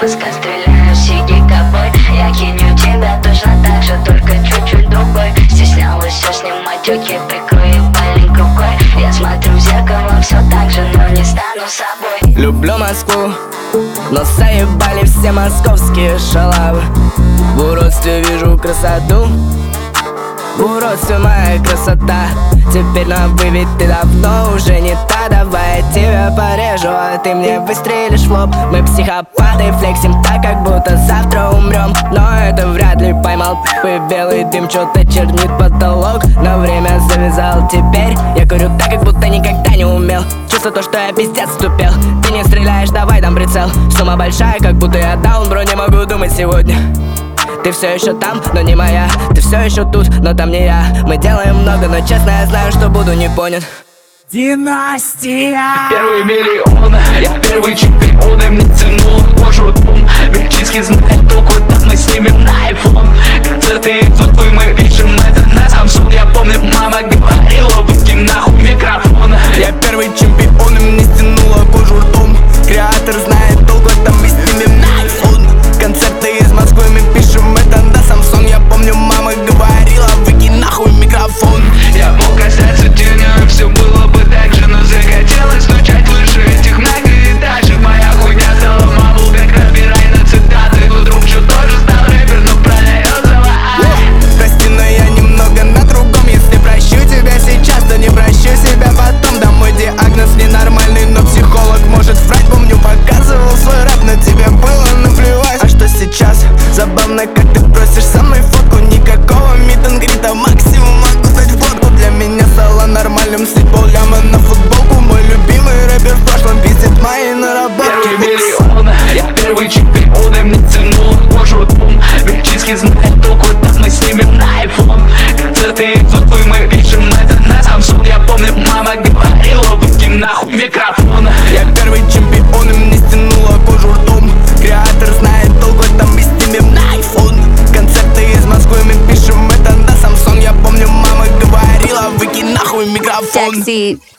мозга стреляю, сиди ковбой. Я киню тебя точно так же, только чуть-чуть другой. Стеснялась все снимать тёки, прикрою ебальник рукой. Я смотрю в зеркало все так же, но не стану собой. Люблю Москву, но заебали все московские шалавы. В уродстве вижу красоту, в уродстве моя красота. Теперь на вывед ты давно уже не та. Давай я тебя порежу, а ты мне выстрелишь в лоб. Мы психопаты, флексим так, как будто завтра умрем. Но это вряд ли, поймал и белый дым что-то чернит потолок. На время завязал теперь, я курю так, как будто никогда не умел. Чувство то, что я пиздец вступил. Ты не стреляешь, давай дам прицел. Сумма большая, как будто я даун, бро, не могу думать сегодня. Ты все еще там, но не моя. Ты все еще тут, но там не я. Мы делаем много, но честно я знаю, что буду не понят. Династия. Первый миллион, я первый чемпион. И мне тянуло кожу дом. Вельчинский знает толку, так мы снимем на iPhone. Концерты идут, мы пишем это на Samsung. Я помню, мама говорила, выкинь нахуй микрофон. Я первый чемпион, и мне стянуло кожу ртом. Креатор знает толку, там мы снимем на iPhone. Концерты из Москвы, мы пишем это на Samsung. Я помню, мама говорила, выкинь нахуй микрофон. Я мог остаться тенью, все было бы так же, но захотелось стучать выше этих многоэтажек. Моя хуйня стала маму, как разбирай на цитаты. Тут друг что тоже стал рэпер, но продает слова. Прости, но я немного на другом. Если прощу тебя сейчас, то не прощу себя потом. Да мой диагноз ненормальный, но психолог может врать. Помню, показывал свой рэп, но тебе было наплевать. А что сейчас? Забавно, как ты просишь со мной фотку. Никакого мит-н-грита, максимум могу дать фотку. Для меня стало нормальным слить полляма на футболку. Мой любимый рэпер в прошлом пиздит мои наработки. Первый миллион, я первый чемпион. И мне тянуло кожу дом. Вельчинский знает толку, так мы снимем на iPhone. Концерты идут, мы пишем это на Samsung. Я помню, мама говорила, выкинь нахуй микрофон. Я первый чемпион, и мне стянуло кожу ртом. Креатор знает толку, там мы снимем на iPhone. Концерты из Москвы, мы пишем это на Samsung. Я помню, мама говорила, выкинь нахуй микрофон. Sexy.